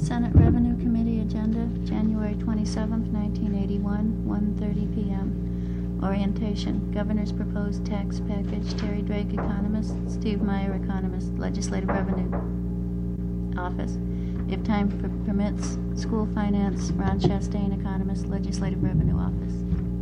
Senate Revenue Committee agenda, January 27th, 1981, 1:30 p.m. Orientation, Governor's proposed tax package, Terry Drake, economist, Steve Meyer, economist, Legislative Revenue Office. If time permits, School Finance, Ron Chastain, economist, Legislative Revenue Office.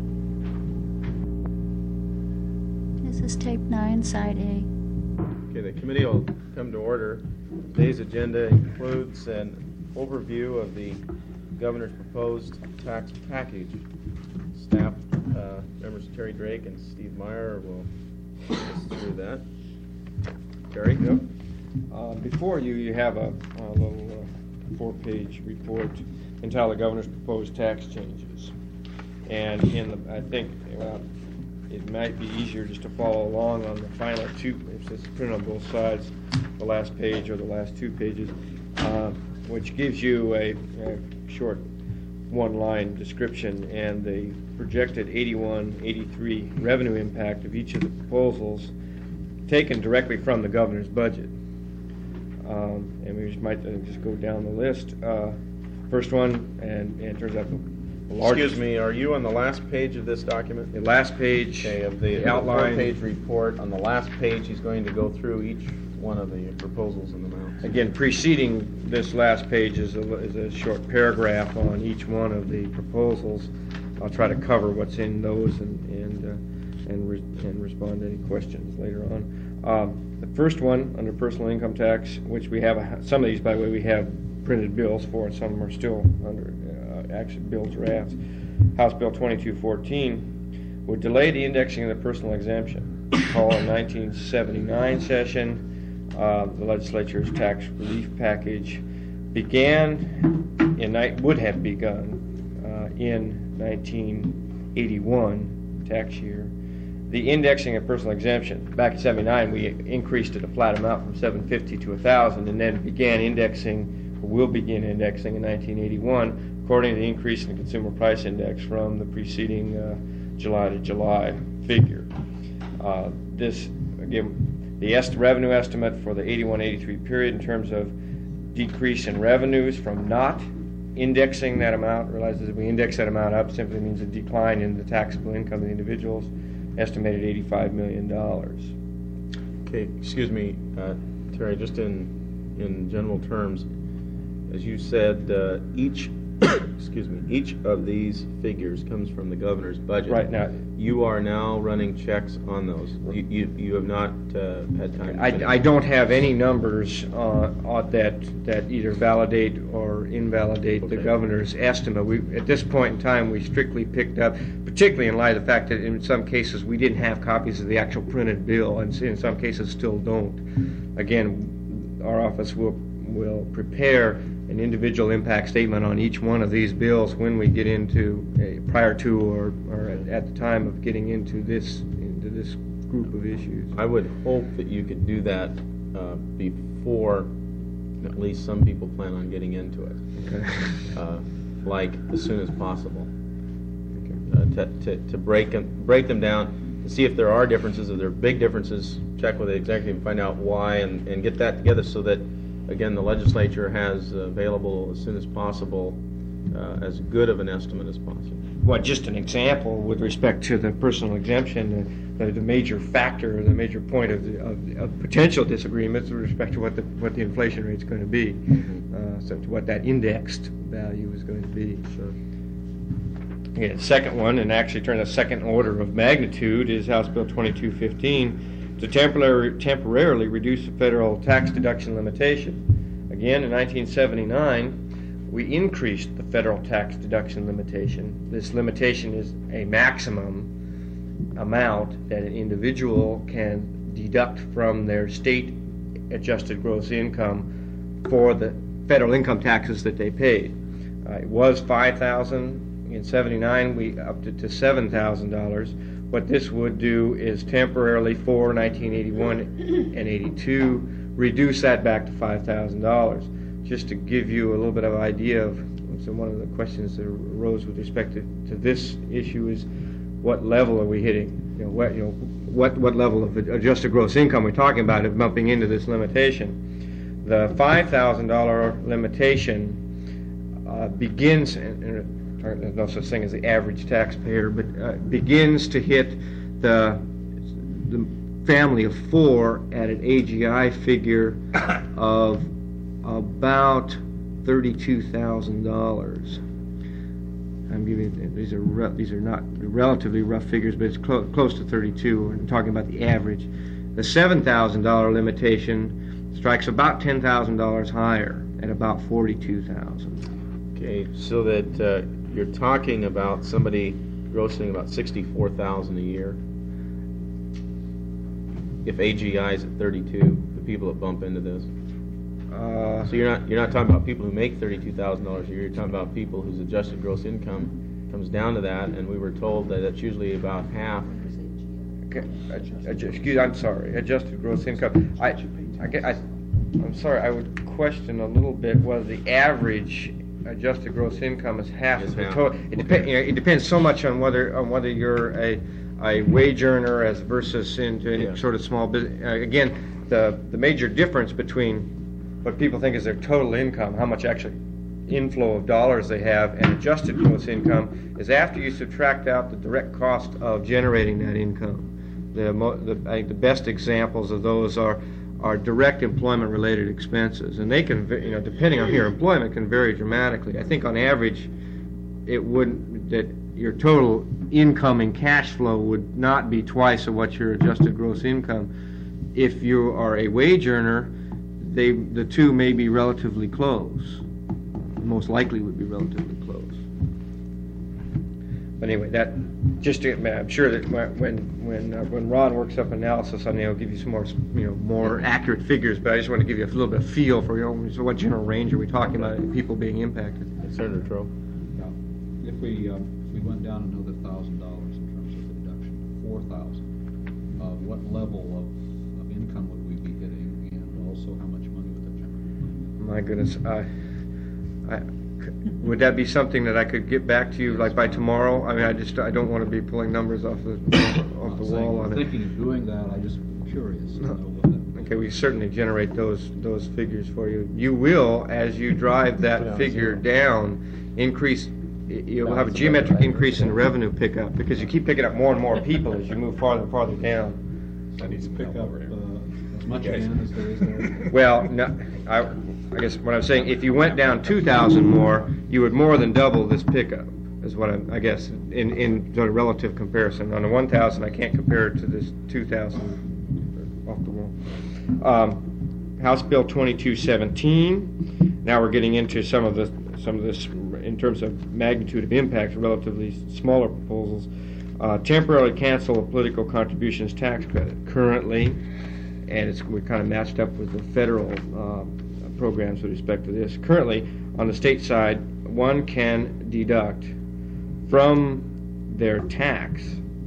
This is tape 9, side A. Okay, the committee will come to order. Today's agenda includes an overview of the governor's proposed tax package. Staff members Terry Drake and Steve Meyer will take us through that. Terry? Yep. Before you have a little 4-page report entitled "The Governor's Proposed Tax Changes," and I think it might be easier just to follow along on the final two. It's printed on both sides, the last page or the last 2 pages, which gives you a short one-line description and the projected 81-83 revenue impact of each of the proposals taken directly from the governor's budget. And we might just go down the list. First one, and it turns out the largest. Excuse me, are you on the last page of this document? The last page, okay, of the outline. 4-page report. On the last page, he's going to go through each one of the proposals and the amounts. Again, preceding this last page is a short paragraph on each one of the proposals. I'll try to cover what's in those and respond to any questions later on. The first one, under personal income tax, which we have, some of these, by the way, we have printed bills for, and some of them are still under actually bill drafts. House Bill 2214 would delay the indexing of the personal exemption. Call in 1979 session. The legislature's tax relief package would have begun in 1981 tax year. The indexing of personal exemption, back in 79, we increased it a flat amount from $750 to $1,000, and then will begin indexing in 1981, according to the increase in the consumer price index from the preceding July to July figure. This, again, the revenue estimate for the 81-83 period in terms of decrease in revenues from not indexing that amount, realize that if we index that amount up, simply means a decline in the taxable income of the individuals, estimated $85 million. Okay, excuse me, Terry, just in general terms, as you said, each of these figures comes from the governor's budget. Right now, you are now running checks on those. You have not had time. I don't have any numbers that either validate or invalidate the governor's estimate. At this point in time, we strictly picked up, particularly in light of the fact that in some cases we didn't have copies of the actual printed bill, and in some cases still don't. Again, our office will prepare an individual impact statement on each one of these bills when we get into prior to or at the time of getting into this group of issues. I would hope that you could do that before at least some people plan on getting into it. Okay. Like as soon as possible. Okay. To break them down and see if there are differences. If there are big differences, check with the executive and find out why, and get that together so that, again, the legislature has available as soon as possible as good of an estimate as possible. Well, just an example with respect to the personal exemption, the major factor, the major point of potential disagreements with respect to what the inflation rate is going to be, so to what that indexed value is going to be. Sure. Yeah, the second one, and actually turns a second order of magnitude, is House Bill 2215 to temporarily reduce the federal tax deduction limitation. Again, in 1979, we increased the federal tax deduction limitation. This limitation is a maximum amount that an individual can deduct from their state adjusted gross income for the federal income taxes that they paid. It was $5,000. In 79, we upped it to $7,000. What this would do is temporarily for 1981 and 82 reduce that back to $5,000. Just to give you a little bit of idea of, so one of the questions that arose with respect to this issue is, what level are we hitting? What level of adjusted gross income we're talking about of bumping into this limitation? The $5,000 limitation begins, and there's no such thing as the average taxpayer, but begins to hit the family of four at an AGI figure of about $32,000. I'm giving these are not relatively rough figures, but it's close to 32. I'm talking about the average. The $7,000 limitation strikes about $10,000 higher at about $42,000. Okay, so that you're talking about somebody grossing about $64,000 a year. If AGI is at 32, the people that bump into this. So you're not talking about people who make $32,000 a year. You're talking about people whose adjusted gross income comes down to that, and we were told that that's usually about half. Okay, I'm sorry. Adjusted gross income. I'm sorry. I would question a little bit whether the average adjusted gross income is half of the total. It depends so much on whether you're a wage earner as versus into any sort of small business. Again, the major difference between what people think is their total income, how much actually inflow of dollars they have, and adjusted gross income is after you subtract out the direct cost of generating that income. I think the best examples of those are direct employment-related expenses, and they can, depending on your employment, can vary dramatically. I think on average, that your total income and cash flow would not be twice of what your adjusted gross income. If you are a wage earner, the two may be relatively close. Most likely would be relatively close. But anyway, I'm sure that when Ron works up analysis on it, he'll give you some more accurate figures. But I just want to give you a little bit of feel for so what general range are we talking about? People being impacted. Senator Troe. Yeah. If we went down another $1,000 in terms of the deduction to $4,000, what level of income would we be hitting, and also how much money would that generate? My goodness, would that be something that I could get back to you like by tomorrow? I mean, I don't want to be pulling numbers off the wall on it. I'm thinking of doing that. I just curious to know what that. Okay, we certainly generate those figures for you. You will, as you drive that figure down, increase. You'll have a geometric increase in revenue pickup because you keep picking up more and more people as you move farther and farther down. I need to pick up as much again as there is there. Well, no, I guess what I'm saying, if you went down 2,000 more, you would more than double this pickup, is what I guess, in sort of relative comparison. On the 1,000, I can't compare it to this 2,000 off the wall. House Bill 2217. Now we're getting into some of this in terms of magnitude of impact, relatively smaller proposals. Temporarily cancel a political contributions tax credit. Currently, and we're kind of matched up with the federal programs with respect to this. Currently, on the state side, one can deduct from their tax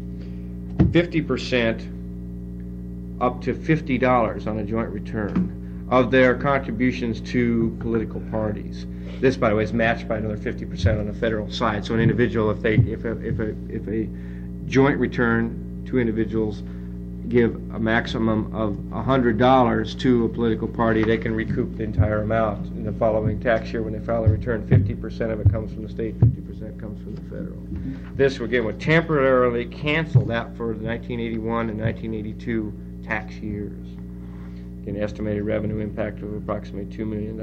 50% up to $50 on a joint return of their contributions to political parties. This, by the way, is matched by another 50% on the federal side. So an individual, if a joint return, two individuals give a maximum of $100 to a political party, they can recoup the entire amount in the following tax year when they file a return. 50% of it comes from the state, 50% comes from the federal. This, again, would temporarily cancel that for the 1981 and 1982 tax years. An estimated revenue impact of approximately $2 million.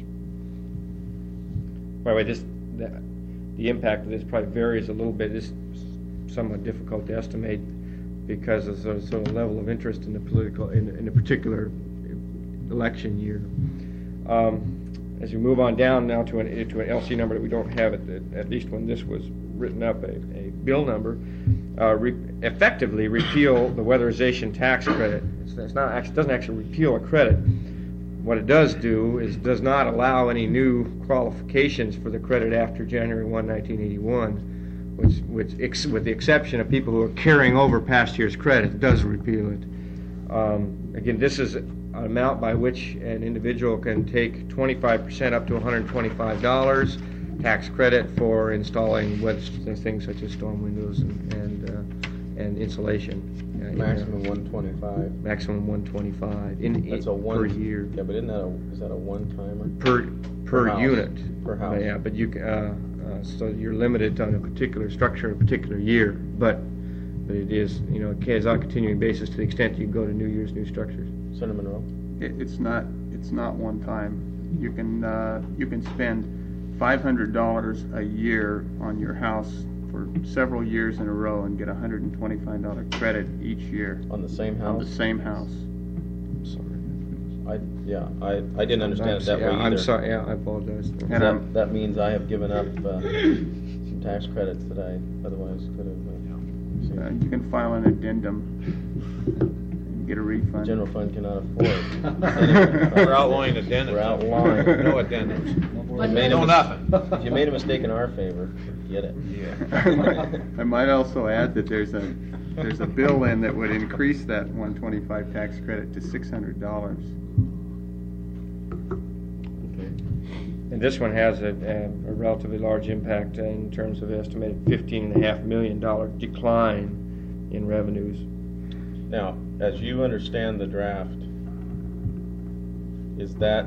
By the way, the impact of this probably varies a little bit. It's somewhat difficult to estimate because of the sort of level of interest in the political, in a particular election year. As we move on down now to an LC number that we don't have at least when this was written up, a bill number, effectively repeal the weatherization tax credit. It doesn't actually repeal a credit. What it does do is does not allow any new qualifications for the credit after January 1, 1981, which with the exception of people who are carrying over past year's credit, does repeal it. Again, this is an amount by which an individual can take 25% up to $125 tax credit for installing things such as storm windows and insulation. Maximum 125. Maximum 125 That's per year. Yeah, but is that a one-timer? per house. unit. Per house. Yeah, but so you're limited on a particular structure, a particular year, but it is, it is on a continuing basis to the extent you go to new structures. Senator Monroe? It's not one time. You can spend $500 a year on your house for several years in a row and get a $125 credit each year On the same on house? the same house. I didn't understand it that way either. I'm sorry, yeah, I apologize. And That means I have given up some tax credits that I otherwise could have. you can file an addendum and get a refund. General fund cannot afford. We're outlawing addendums. We're outlawing. No addendums. No nothing. If you made a mistake in our favor, forget it. I might also add that there's a bill in that would increase that 125 tax credit to $600. And this one has a relatively large impact in terms of estimated $15.5 million decline in revenues. Now, as you understand the draft, is that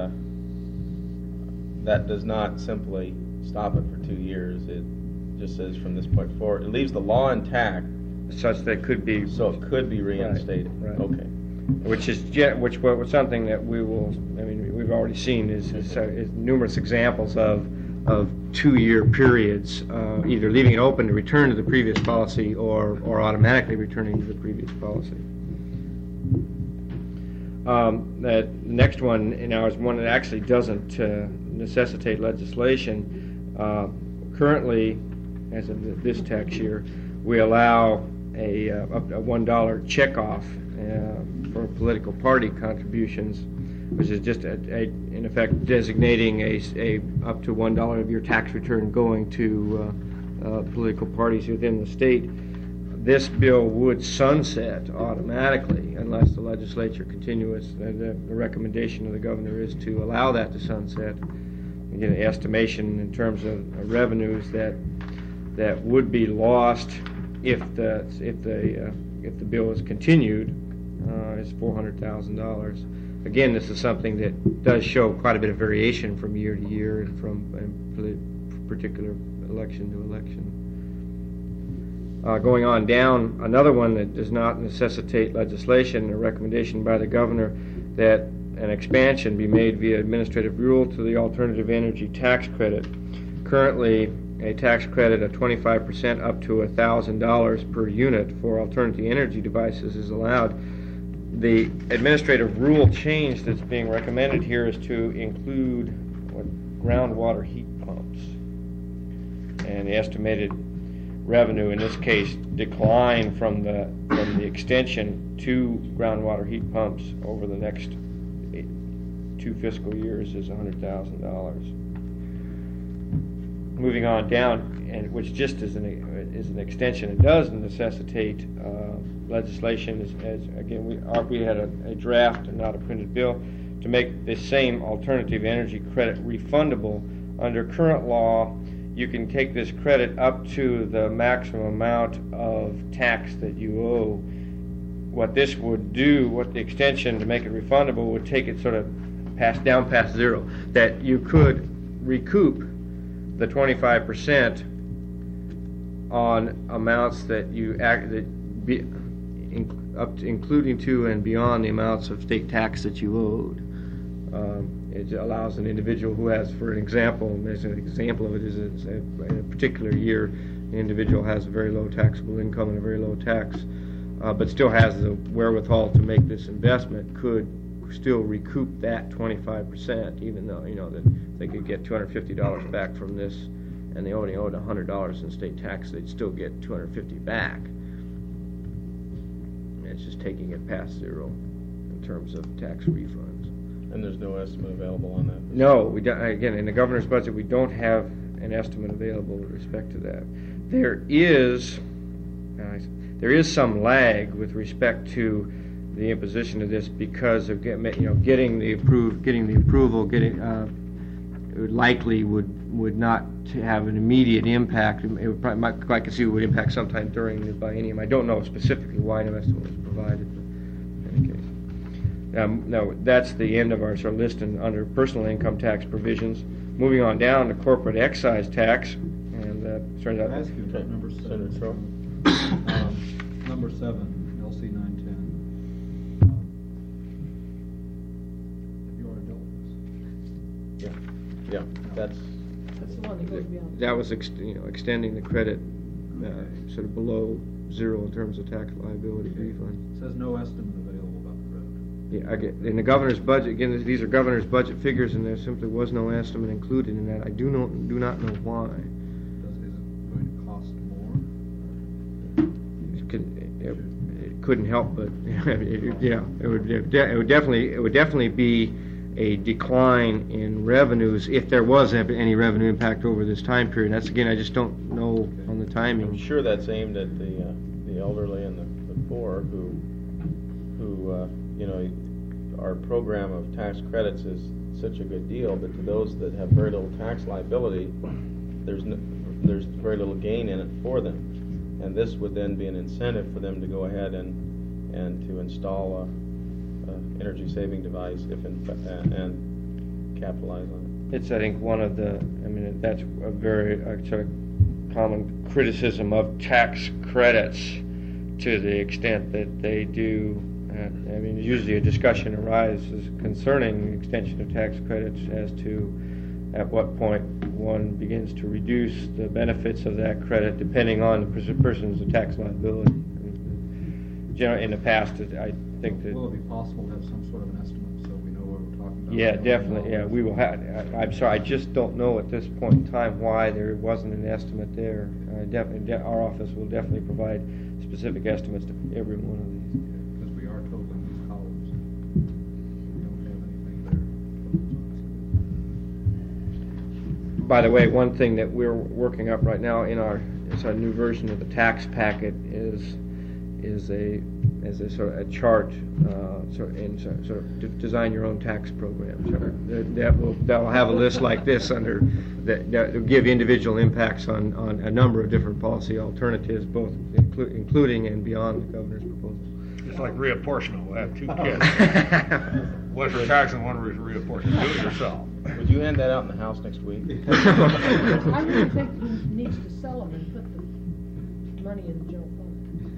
that does not simply stop it for 2 years. It just says from this point forward, it leaves the law intact, Such that could be, so it could be reinstated. Right. Okay. which was something that we've already seen is numerous examples of 2-year periods, either leaving it open to return to the previous policy or automatically returning to the previous policy. The next one now is one that actually doesn't necessitate legislation. Currently, as of this tax year, we allow a $1 checkoff for political party contributions, which is just in effect designating a up to $1 of your tax return going to political parties within the state. This bill would sunset automatically unless the legislature continues. The recommendation of the governor is to allow that to sunset. Again, an estimation in terms of revenues that would be lost if the bill is continued is $400,000. Again, this is something that does show quite a bit of variation from year to year and from particular election to election. Going on down, another one that does not necessitate legislation, a recommendation by the governor that an expansion be made via administrative rule to the alternative energy tax credit. Currently, a tax credit of 25% up to $1,000 per unit for alternative energy devices is allowed. The administrative rule change that's being recommended here is to include groundwater heat pumps. And the estimated revenue in this case decline from the extension to groundwater heat pumps over the next 2 fiscal years is $100,000. Moving on down, and which just is an extension, it does necessitate legislation. As again, we had a draft and not a printed bill to make the same alternative energy credit refundable. Under current law, you can take this credit up to the maximum amount of tax that you owe. What this would do, what the extension to make it refundable would take it sort of past zero, that you could recoup the 25% on amounts that including to and beyond the amounts of state tax that you owed. It allows an individual who has, for an example, there's an example of it is in a particular year, an individual has a very low taxable income and a very low tax, but still has the wherewithal to make this investment, could still recoup that 25%, even though that they could get $250 back from this, and they only owed $100 in state tax, they'd still get $250 back. It's just taking it past zero in terms of tax refunds. And there's no estimate available on that? No, we don't, again, in the governor's budget, we don't have an estimate available with respect to that. There is some lag with respect to the imposition of this because of getting the approval, it would likely would not have an immediate impact. It would probably, I could see it would impact sometime during the biennium. I don't know specifically why no estimate was provided, but in any case. No, that's the end of our sort of list under personal income tax provisions. Moving on down to corporate excise tax, and turns out. Can I ask you about number Senator 7? Stroh. Number 7, LC 910. Have you already dealt with this? Yeah, that's, That's the one that goes beyond. That was extending the credit sort of below zero in terms of tax liability refund. It says no estimate available about the credit. Yeah, in the governor's budget, again, these are governor's budget figures, and there simply was no estimate included in that. I do not know why. Is it going to cost more? It couldn't help but, it would definitely be a decline in revenues if there was any revenue impact over this time period. That's, again, I just don't know on the timing. I'm sure that's aimed at the elderly and the poor who our program of tax credits is such a good deal, but to those that have very little tax liability, there's very little gain in it for them. And this would then be an incentive for them to go ahead and to install a energy saving device and capitalize on it. It's, I think, one of the, that's a very sort of common criticism of tax credits to the extent that they do. Usually a discussion arises concerning the extension of tax credits as to at what point one begins to reduce the benefits of that credit depending on the person's tax liability. Generally, in the past, I think that... Will it be possible to have some sort of an estimate so we know what we're talking about? Yeah, definitely. Yeah, we will have. I'm sorry, I just don't know at this point in time why there wasn't an estimate there. Our office will definitely provide specific estimates to every one of these. Because we are totaling these columns. We don't have anything there. By the way, one thing that we're working up right now in our new version of the tax packet is a sort of a chart, sort of design your own tax program. That will have a list like this under that will give individual impacts on a number of different policy alternatives, both including and beyond the governor's proposal. It's like reapportionment. We'll have 2 kids. One for tax and one for reapportionment. Do it yourself. Would you hand that out in the House next week? I really think he needs to sell them and put the money in the general fund.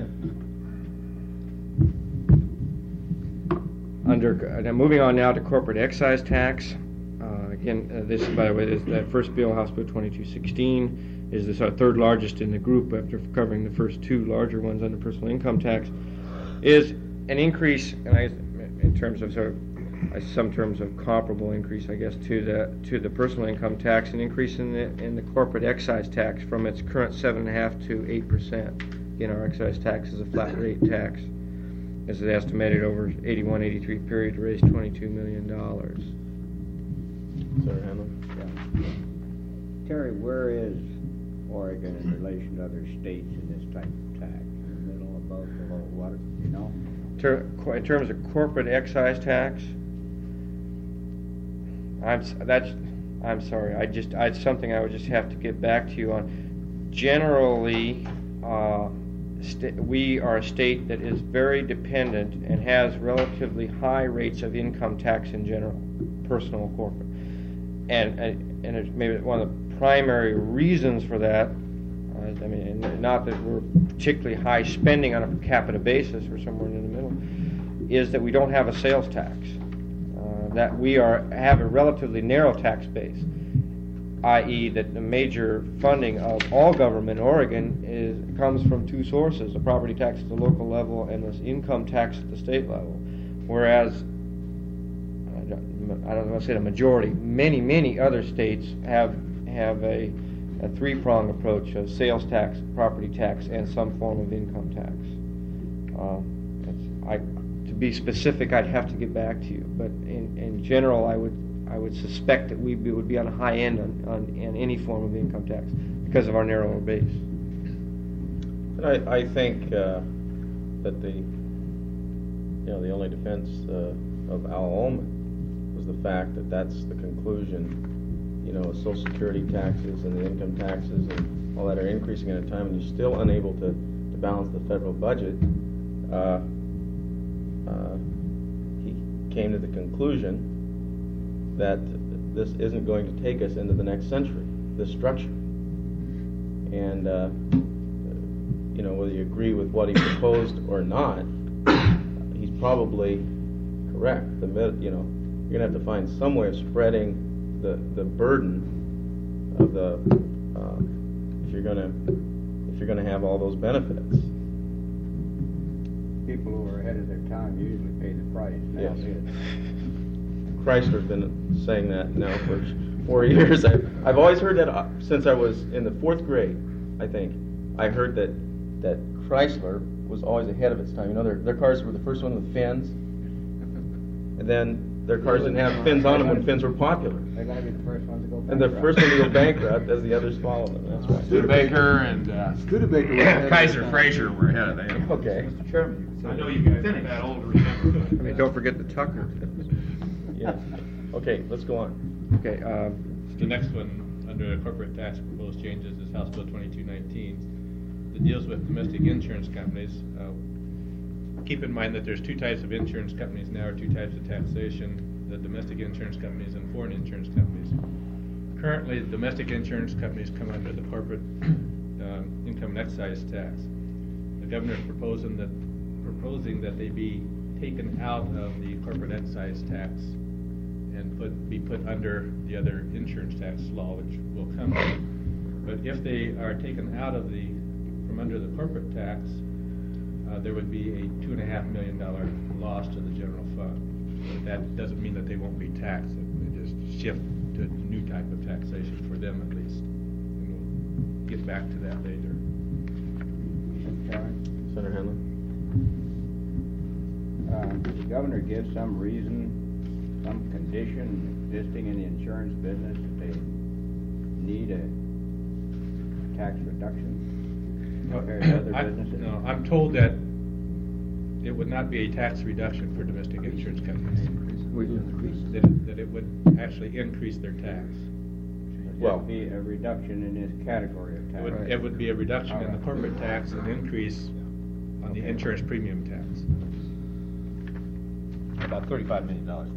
Moving on now to corporate excise tax. This, by the way, that first bill, House Bill 2216, is the sort of third largest in the group after covering the first 2 larger ones under personal income tax. Is an increase, in terms of some terms of comparable increase, I guess, to the personal income tax, an increase in the corporate excise tax from its current 7.5% to 8%. Again, our excise tax is a flat rate tax. This is estimated over 81-83 period to raise $22 million. Senator Hanlon? Terry, where is Oregon in relation to other states in this type of tax? In the middle, above, below, what, you know? In terms of corporate excise tax, I'm sorry. It's something I would just have to get back to you on. Generally, we are a state that is very dependent and has relatively high rates of income tax in general, personal and corporate. And it's maybe one of the primary reasons for that, not that we're particularly high spending on a per capita basis, we're somewhere in the middle, is that we don't have a sales tax. That we have a relatively narrow tax base, i.e. that the major funding of all government in Oregon comes from 2 sources, a property tax at the local level and this income tax at the state level. Whereas, I don't want to say the majority, many other states have a 3-pronged approach of sales tax, property tax, and some form of income tax. To be specific, I'd have to get back to you, but in general, I would suspect that we would be on the high end on any form of income tax because of our narrower base. But I think that the only defense of Al Ullman was the fact that that's the conclusion. Social Security taxes and the income taxes and all that are increasing at a time, and you're still unable to came to the conclusion that this isn't going to take us into the next century, this structure. And, whether you agree with what he proposed or not, he's probably correct. You're going to have to find some way of spreading the burden of the, if you're going to have all those benefits. People who are ahead of their time usually pay the price. Yes. Chrysler's been saying that now for 4 years. I've always heard that since I was in the 4th grade, I think. I heard that Chrysler was always ahead of its time. Their cars were the first one with fins, and then their cars didn't have fins on them when fins were popular. They're going to be the first ones to go bankrupt. And the first one to go bankrupt as the others follow them. That's right. Studebaker and Studebaker was ahead of Kaiser their time. Fraser were ahead of them. Okay. Mr. Chairman, I know you guys are that old to remember. I mean, don't forget the Tucker. Yeah. Okay, let's go on. Okay, The next one, under corporate tax proposed changes, is House Bill 2219. That deals with domestic insurance companies. Keep in mind that there's 2 types of insurance companies now, or 2 types of taxation, the domestic insurance companies and foreign insurance companies. Currently, domestic insurance companies come under the corporate income and excise tax. The governor is proposing that they be taken out of the corporate excise tax and be put under the other insurance tax law, which will come. But if they are taken out of from under the corporate tax, there would be a $2.5 million loss to the general fund. But that doesn't mean that they won't be taxed. They just shift to a new type of taxation for them at least. And we'll get back to that later. Senator Hanlon? Did the governor give some reason, some condition existing in the insurance business that they need a tax reduction compared to other businesses? No, I'm told that it would not be a tax reduction for domestic insurance companies. That it would actually increase their tax. Well, be a reduction in this category of tax. It would be a reduction in the corporate tax and increase on the insurance premium tax. About $35 million worth.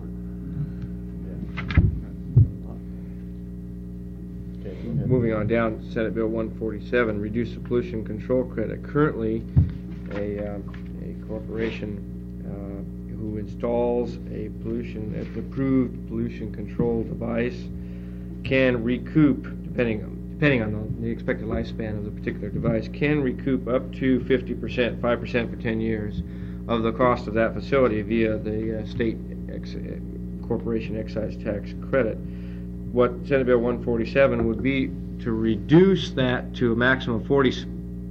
Okay, go ahead. moving on down, Senate Bill 147, reduce the pollution control credit. Currently, a corporation who installs an approved pollution control device can recoup, depending on the expected lifespan of the particular device, can recoup up to 50%, 5% for 10 years of the cost of that facility via the state corporation excise tax credit. What Senate Bill 147 would be to reduce that to a maximum of 40%,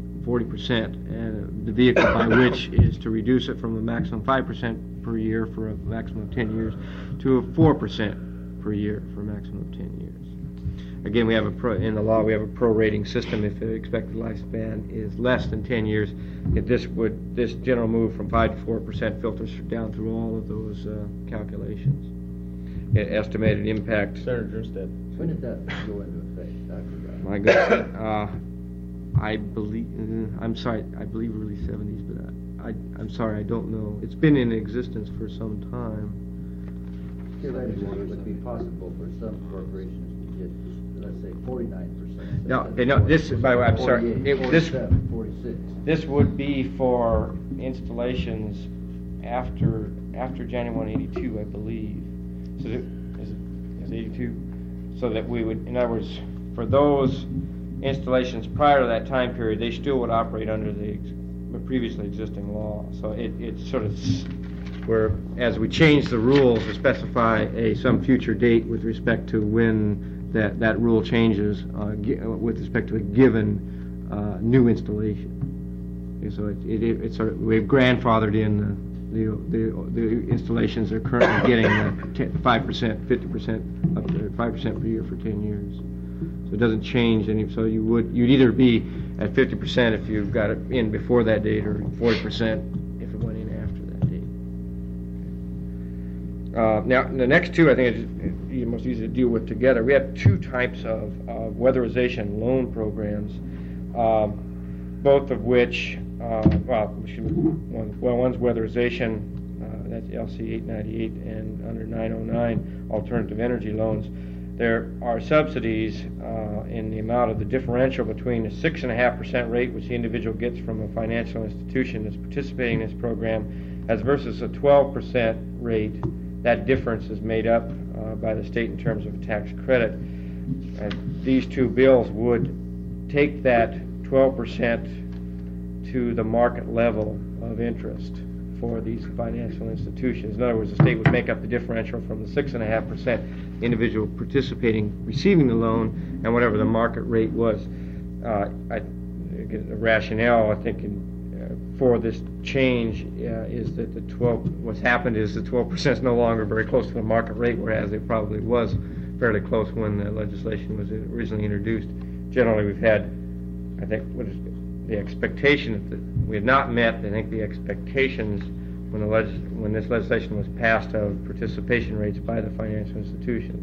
and the vehicle by which is to reduce it from a maximum 5% per year for a maximum of 10 years to a 4% per year for a maximum of 10 years. Again, we have in the law we have a prorating system. If the expected lifespan is less than 10 years, this general move from 5 to 4% filters down through all of those calculations. Estimated impact. Senator Jurstad. When did that go into effect? I forgot. My goodness, I believe. I'm sorry. I believe early 70s, but I'm sorry. I don't know. It's been in existence for some time. Theoretically, it would be possible for some corporations to get, let's say, 49%. No, this. By the way, I'm sorry. 48, 47, 46. This would be for installations after January 1, 82, I believe. So is it 82? So that we would, in other words, for those installations prior to that time period, they still would operate under the previously existing law. So it's sort of where, as we change the rules to specify some future date with respect to when that rule changes with respect to a given new installation. And so it's sort of, we've grandfathered in the installations that are currently getting 5%, 50%, up to 5% per year for 10 years. So it doesn't change any. So you'd either be at 50% if you got it in before that date, or 40% if it went in after that date. Now the next two, I think, is most easy to deal with together. We have 2 types of weatherization loan programs, both of which. One's weatherization that's LC 898, and under 909, alternative energy loans, there are subsidies in the amount of the differential between a 6.5% rate, which the individual gets from a financial institution that's participating in this program, as versus a 12% rate. That difference is made up by the state in terms of tax credit. These two bills would take that 12% to the market level of interest for these financial institutions. In other words, the state would make up the differential from the 6.5% individual participating, receiving the loan, and whatever the market rate was. The rationale, I think, for this change is that what's happened is the 12% is no longer very close to the market rate, whereas it probably was fairly close when the legislation was originally introduced. Generally, we've had, I think, what is the expectation that we had not met, I think, the expectations when this legislation was passed of participation rates by the financial institutions.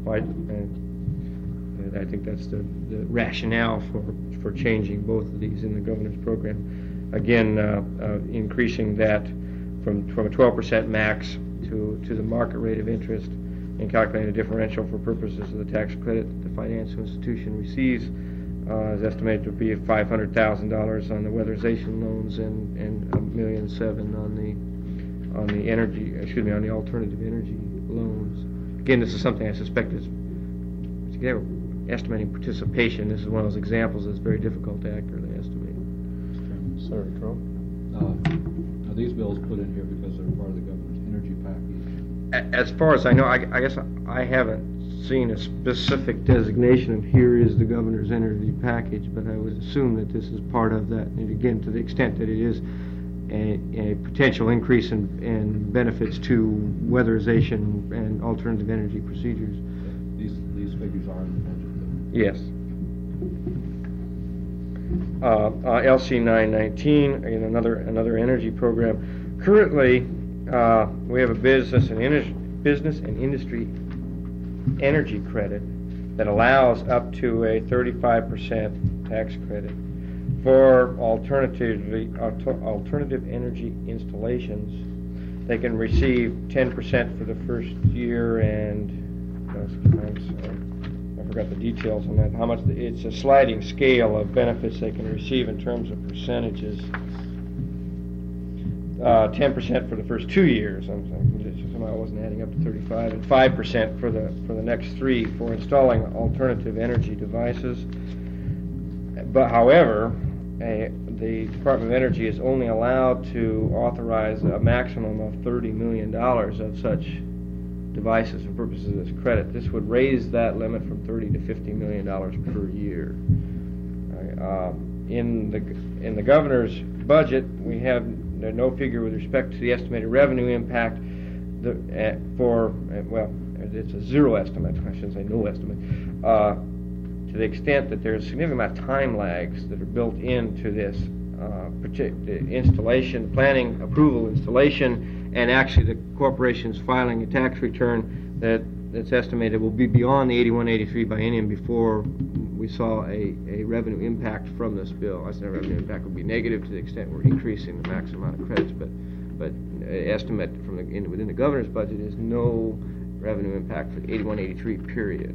And I think that's the rationale for changing both of these in the governor's program. Again, increasing that from a 12% max to the market rate of interest, and calculating a differential for purposes of the tax credit the financial institution receives is estimated to be $500,000 on the weatherization loans and $1.7 million on the alternative energy loans. Again, this is something I suspect is estimating participation. This is one of those examples that's very difficult to accurately estimate. Sorry, Carl. Are these bills put in here because they're part of the governor's energy package? As far as I know, I guess I haven't seen a specific designation of here is the governor's energy package, but I would assume that this is part of that. And again, to the extent that it is a potential increase in benefits to weatherization and alternative energy procedures. These figures are in the budget, though. Yes. LC 919, again, another energy program. Currently, we have a business and industry energy credit that allows up to a 35% tax credit for alternative energy installations. They can receive 10% for the first year, and I forgot the details on that. How much? It's a sliding scale of benefits they can receive in terms of percentages. 10% for the first 2 years. Somehow I wasn't adding up to 35, and 5% for the next 3 for installing alternative energy devices. But however, the Department of Energy is only allowed to authorize a maximum of $30 million of such devices for purposes of this credit. This would raise that limit from $30 to $50 million per year. In the governor's budget, we have no figure with respect to the estimated revenue impact. It's a zero estimate. I shouldn't say no estimate. To the extent that there's a significant amount of time lags that are built into this installation, planning, approval, installation, and actually the corporation's filing a tax return that's estimated will be beyond the 81-83 biennium before we saw a revenue impact from this bill. I said revenue impact would be negative to the extent we're increasing the maximum amount of credits, but estimate from within the governor's budget is no revenue impact for the 81-83 period.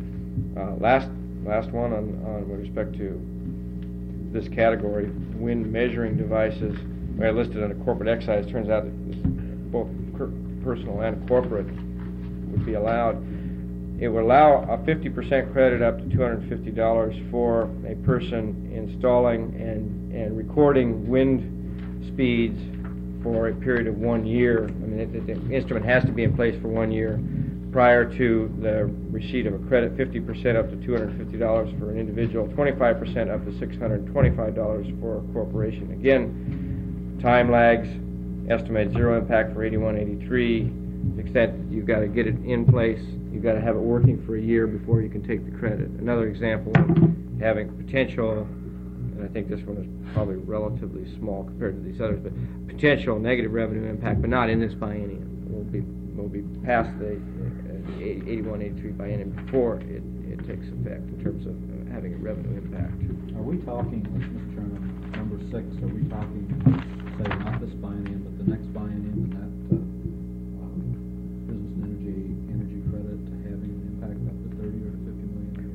Last one on with respect to this category, wind measuring devices, where I listed under corporate excise. Turns out that both personal and corporate would be allowed. It would allow a 50% credit up to $250 for a person installing and recording wind speeds for a period of 1 year. I mean, the instrument has to be in place for 1 year prior to the receipt of a credit. 50% up to $250 for an individual, 25% up to $625 for a corporation. Again, time lags, estimated zero impact for 81-83. The extent that you've got to get it in place, you've got to have it working for a year before you can take the credit. Another example of having potential, and I think this one is probably relatively small compared to these others, but potential negative revenue impact, but not in this biennium. Will be past the 81-83 biennium before it takes effect in terms of having a revenue impact. Are we talking, Mr. Chairman, number 6, are we talking, say, not this biennium, but the next biennium, and that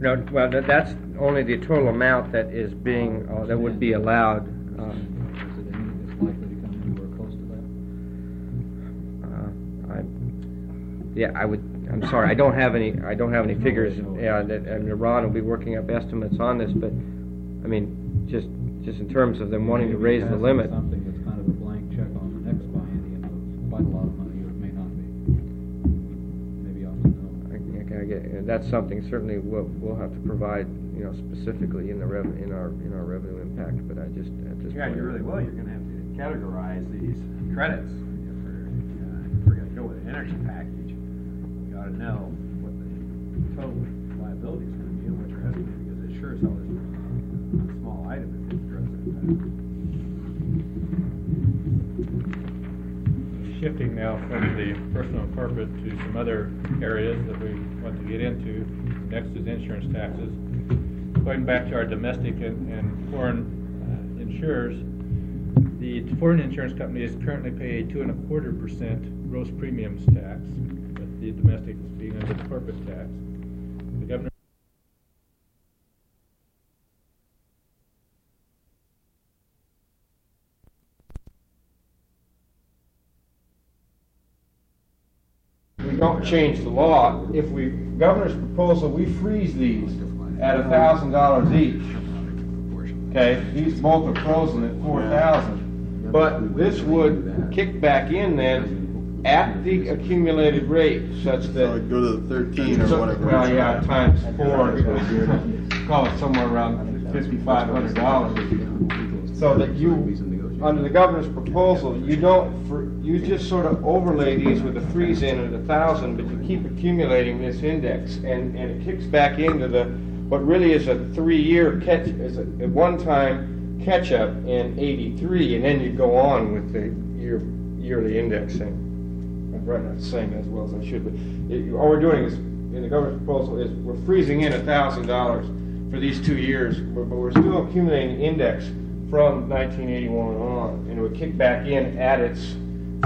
No, well, that's only the total amount that is being, that would be allowed. Is it any that's likely to come anywhere close to that? I'm sorry, I don't have any figures. Yeah, Ron will be working up estimates on this, but, I mean, just in terms of them wanting to Maybe raise it the has limit. Something that's kind of a blank check on the next biennium of quite a lot of money, or it may not be. Maybe I'll know. That's something certainly we'll have to provide, specifically in our revenue impact, but I just, at this Yeah, point. you really will. You're gonna have to categorize these credits. If we're gonna go with an energy package, we ought to know what the total liability is gonna be and what your estimate, because it sure as hell is a small item if it grows that fast. Shifting now from the personal and corporate to some other areas that we want to get into. Next is insurance taxes. Going back to our domestic and foreign insurers, the foreign insurance companies currently pay a 2.25% gross premiums tax, with the domestic being under the corporate tax. The governor We don't change the law. If governor's proposal, we freeze these at $1,000 each. Okay, these both are frozen at $4,000. But this would kick back in then at the accumulated rate, such So that. I'd go to the 13 or whatever. Well, yeah, times 4, call it somewhere around $5,500. So that you, under the governor's proposal, you just sort of overlay these with a freeze in at 1,000, but you keep accumulating this index, and it kicks back into what really is a 3-year catch, is a one-time catch-up in '83, and then you go on with the yearly indexing. I'm probably not saying that as well as I should, but all we're doing is, in the governor's proposal, is we're freezing in $1,000 for these 2 years, but we're still accumulating index from 1981 on, and it would kick back in at its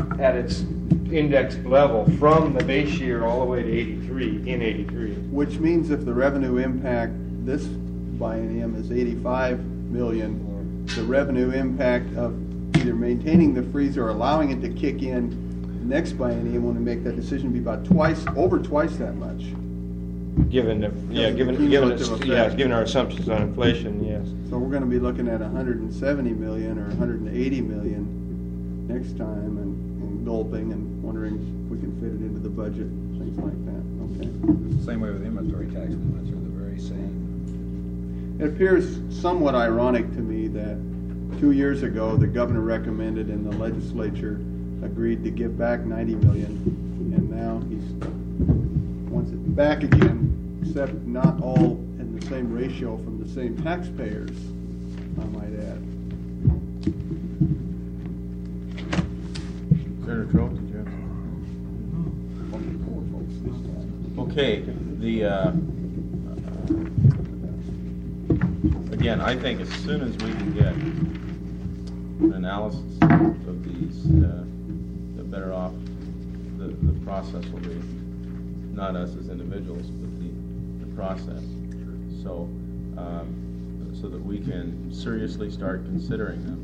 indexed level from the base year all the way to '83. Which means if the revenue impact this biennium is 85 million, the revenue impact of either maintaining the freeze or allowing it to kick in next biennium, when we make that decision, be about over twice that much. Given our assumptions on inflation, yes. So we're going to be looking at 170 million or 180 million next time, and gulping and wondering if we can fit it into the budget, things like that. Okay. It's the same way with inventory tax limits, are the very same. It appears somewhat ironic to me that 2 years ago the governor recommended and the legislature agreed to give back 90 million, and now he wants it back again, except not all in the same ratio from the same taxpayers, I might add. Senator Trout, did you have? Okay, again, I think as soon as we can get an analysis of these, the better off the process will be. Not us as individuals, but the process. So, so that we can seriously start considering them.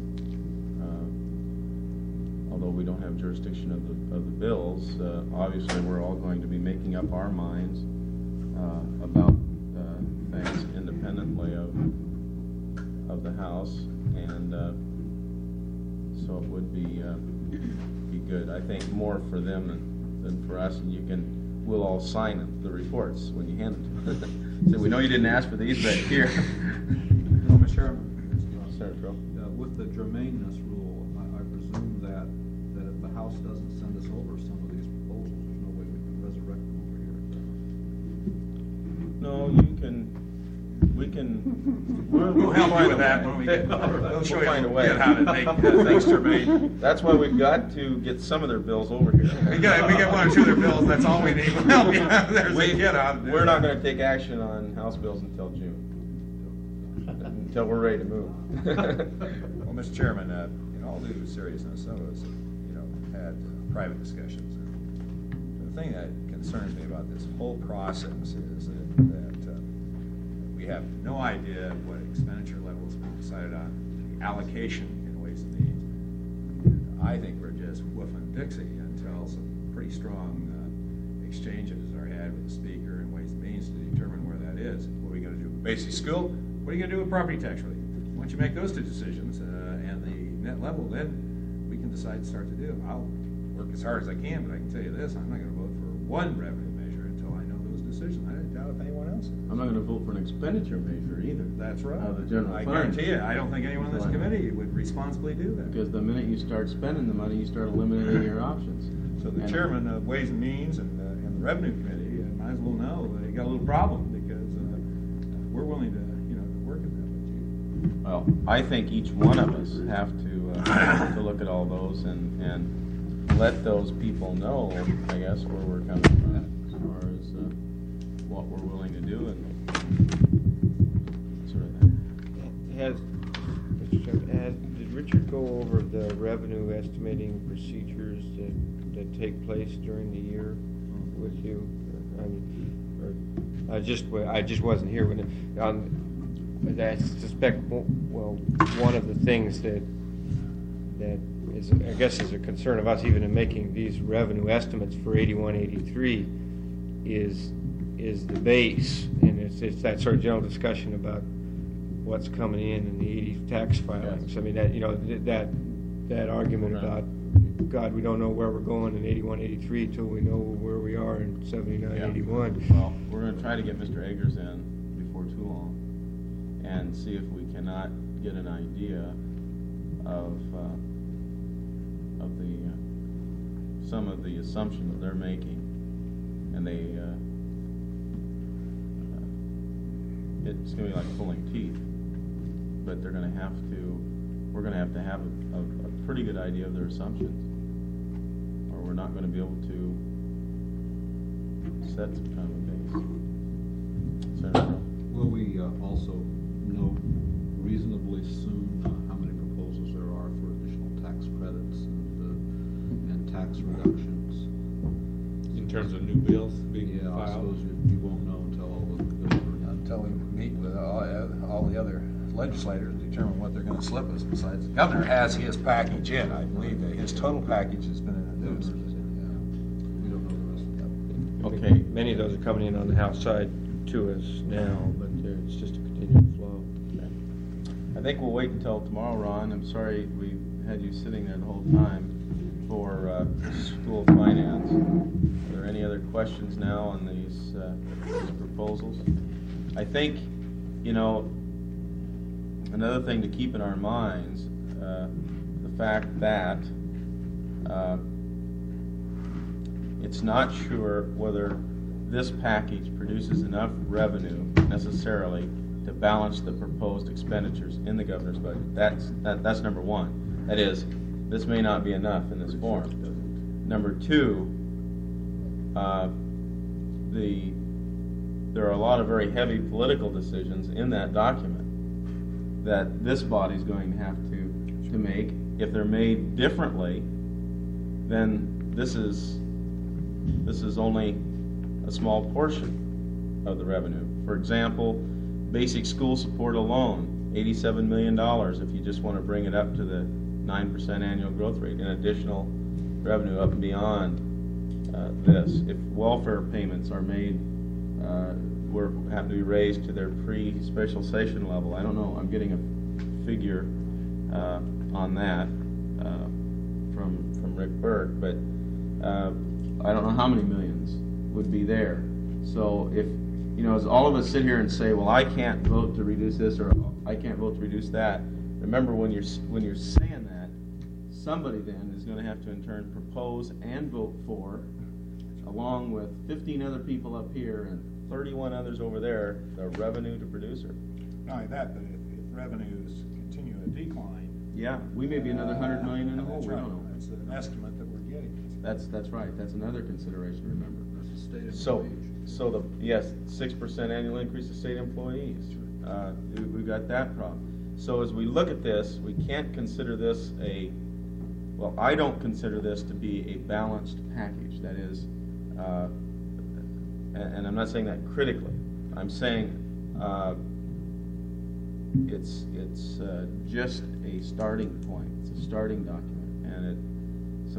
Although we don't have jurisdiction of the bills, obviously we're all going to be making up our minds about things independently of the House, and so it would be good. I think more for them than for us, and we'll all sign the reports when you hand them to them. So we know you didn't ask for these, but here. Mr. Chairman, Senator Trout. with the germaneness rule, I presume that if the House doesn't send us over some of these proposals, there's no way we can resurrect them over here. No, we'll help find you with a that way. when we get over. We'll find a way. How to make things germane. That's why we've got to get some of their bills over here. We get 1 or 2 of their bills, that's all we need. We'll help you. There's a get on. We're not going to take action on House bills until June, until we're ready to move. Well, Mr. Chairman, in all due seriousness, some of us had private discussions. The thing that concerns me about this whole process is that We have no idea what expenditure levels we decided on, the allocation in Ways and Means. I think we're just woofing Dixie until some pretty strong exchanges are had with the speaker and Ways and Means to determine where that is. What are we going to do? Basic school? What are you going to do with property tax relief? Once you make those two decisions and the net level, then we can decide to start to do. I'll work as hard as I can, but I can tell you this, I'm not going to vote for one revenue measure until I know those decisions. I doubt if anyone else is. I'm not going to vote for an expenditure measure either. That's right. The general I fund. guarantee you, I don't think anyone on this committee would responsibly do that. Because the minute you start spending the money, you start eliminating your options. So the chairman of Ways and Means and the Revenue Committee might as well know that you got a little problem because we're willing to, work at that with you. Well, I think each one of us have to look at all those and let those people know, I guess, where we're coming from as far as what we're willing to do and sort of that. Mr. Chairman, did Richard go over the revenue estimating procedures that take place during the year with you? I just wasn't here when I suspect, well, one of the things that is, I guess, is a concern of us even in making these revenue estimates for 81, 83 is the base, and it's that sort of general discussion about what's coming in the 80 tax filings. Yes. I mean, that argument about, God, we don't know where we're going in 81, 83 till we know where we are in 79, 81. Well, we're going to try to get Mr. Eggers in before too long and see if we cannot get an idea of some of the assumptions they're making, and it's going to be like pulling teeth, but we're going to have to have a pretty good idea of their assumptions, or we're not going to be able to set some kind of a base. Senator? Will we also know reasonably soon how many proposals there are for additional tax credits and tax reductions? In terms of new bills being I filed? suppose you won't know until all the bills are Until we meet with all the other legislators to determine what they're going to slip us. Besides, the governor has his package in. I believe that his total package has been introduced. We don't know the rest of that. Okay. Many of those are coming in on the House side to us now, but it's just a continuing flow. I think we'll wait until tomorrow, Ron. I'm sorry we had you sitting there the whole time for school finance. Are there any other questions now on these proposals? I think, another thing to keep in our minds, the fact that it's not sure whether this package produces enough revenue necessarily to balance the proposed expenditures in the governor's budget. That's number one. That is, this may not be enough in this form. Number two, there are a lot of very heavy political decisions in that document that this body is going to have to make. If they're made differently, then this is only a small portion of the revenue. For example, basic school support alone, $87 million if you just want to bring it up to the 9% annual growth rate, in additional revenue up and beyond this. If welfare payments are made, have to be raised to their pre-specialization level. I don't know, I'm getting a figure on that from Rick Burke, but I don't know how many millions would be there. So if, as all of us sit here and say, well, I can't vote to reduce this or I can't vote to reduce that, remember when you're saying that, somebody then is going to have to in turn propose and vote for, along with 15 other people up here and 31 others over there, the revenue to producer. Not only that, but if revenues continue to decline. Yeah, we may be another 100 million in the hole. That's We right. don't know. That's an estimate that we're getting. That's right. That's another consideration. Remember. That's a state of So 6% annual increase to state employees. We've got that problem. So as we look at this, we can't consider this I don't consider this to be a balanced package. That is, and I'm not saying that critically. I'm saying it's just a starting point. It's a starting document, and so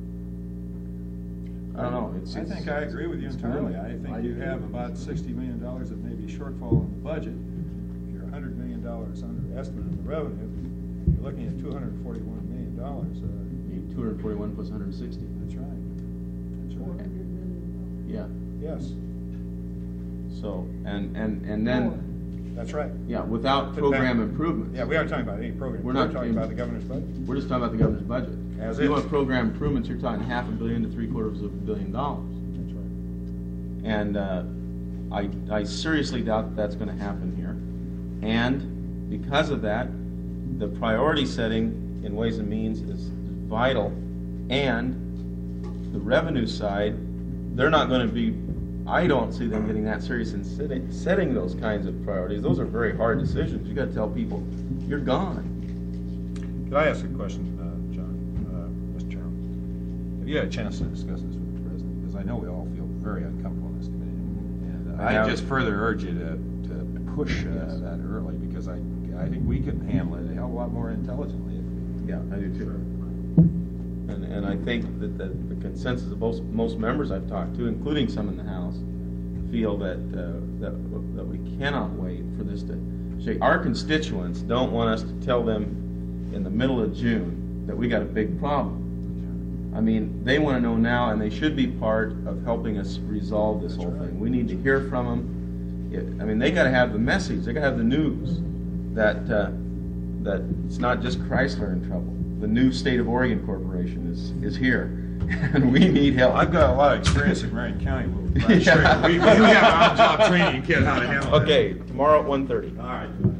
I don't know. I think I agree with you entirely. I think you have about $60 million of maybe shortfall in the budget. If you're $100 million underestimate in the revenue, you're looking at $241 million. 241 plus 160. That's right. That's right. Yeah. Yes. So and then. That's right. Yeah, without program improvements. Yeah, we aren't talking about any program. We're not talking about the governor's budget. We're just talking about the governor's budget. As if you is. want program improvements, you're talking $500 million to $750 million. That's right. And I seriously doubt that's going to happen here. And because of that, the priority setting in Ways and Means is vital. And the revenue side, they're not going to be. I don't see them getting that serious in setting those kinds of priorities. Those are very hard decisions. You got to tell people, you're gone. Could I ask a question, John, Mr. Chairman? Have you had a chance to discuss this with the president? Because I know we all feel very uncomfortable in this committee. And I just further urge you to push that early, because I think we can handle it a hell of a lot more intelligently. Yeah, I do too. And I think that the consensus of most members I've talked to, including some in the House, feel that we cannot wait for this to shake. Our constituents don't want us to tell them in the middle of June that we got a big problem. I mean, they want to know now, and they should be part of helping us resolve this whole thing. We need to hear from them. I mean, they got to have the message. They got to have the news that it's not just Chrysler in trouble. The new State of Oregon Corporation is here, and we need help. I've got a lot of experience in Marion County. We have on-job training, kid, how to handle it. Okay, tomorrow at 1:30. All right.